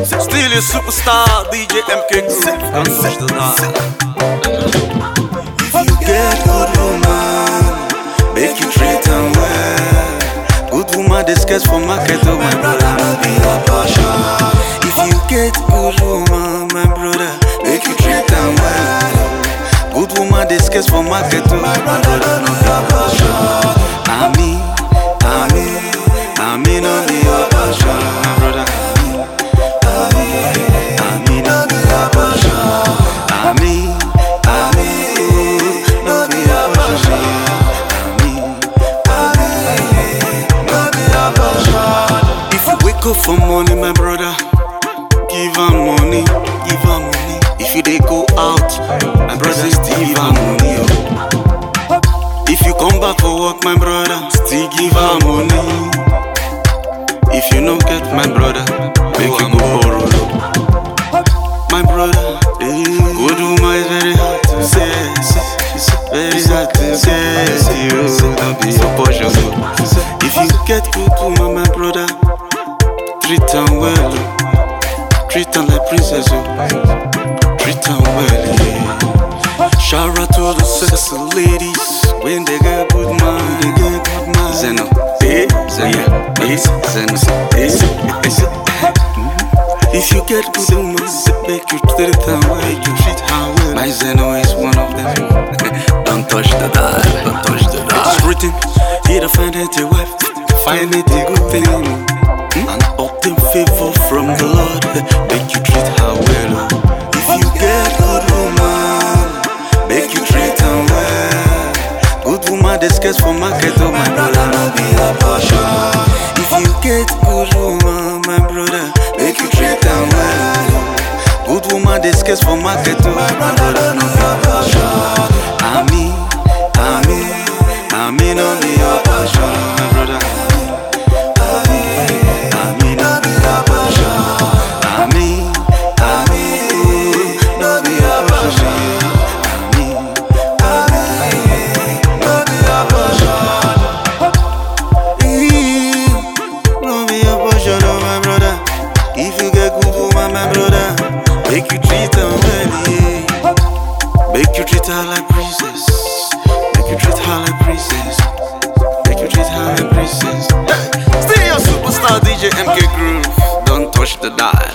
Still a superstar, DJ MK Groove. Don't touch the dial. If you get good woman, make you treat them well. Good woman, they scarce for market, oh my brother, no be your passion. If you get good woman, my brother, make you treat them well. Good woman, they scarce for market, oh my brother, no be your passion. I mean, no be your passion, my brother. I mean, no be your passion. I mean, no be your passion. No be your passion. If you wake up for money, my brother, give her money, give her money. If you dey go out, my brother, still give her money. Oh. If you come back for work, my brother, still give her money. If you don't get my brother, make you go borrow. My brother, good woman is very hard to say. Very hard to say. You don't be your portion. If you get good woman, my brother, treat her well. Treat her like princess. Treat her well. Yeah. Shout out to the sexy ladies when they get good man, they get good man. Zeno, Zeno, Zeno, If you get good woman, make you treat her well, you treat her well. My Zeno is one of them. Don't touch the dial, don't touch the dial. It's written, either find it a wife, find it a good thing, and obtain favor from the Lord. Make you treat her well. If you get good woman, make you treat her well. Good woman, they scarce for market, oh my brother, no be a passion. If you get good woman, my brother, make you treat her well. Good woman, they scarce for market, oh my brother, no be a passion. I mean, no be a passion, my brother. I mean, no be a passion. I mean, no be a passion. If you get good woman, my brother, make you treat her well, yeah. Make you treat her like princess. Make you treat her like princess. Make you treat her like princess. Still your superstar, DJ MK Groove. Don't touch the dial.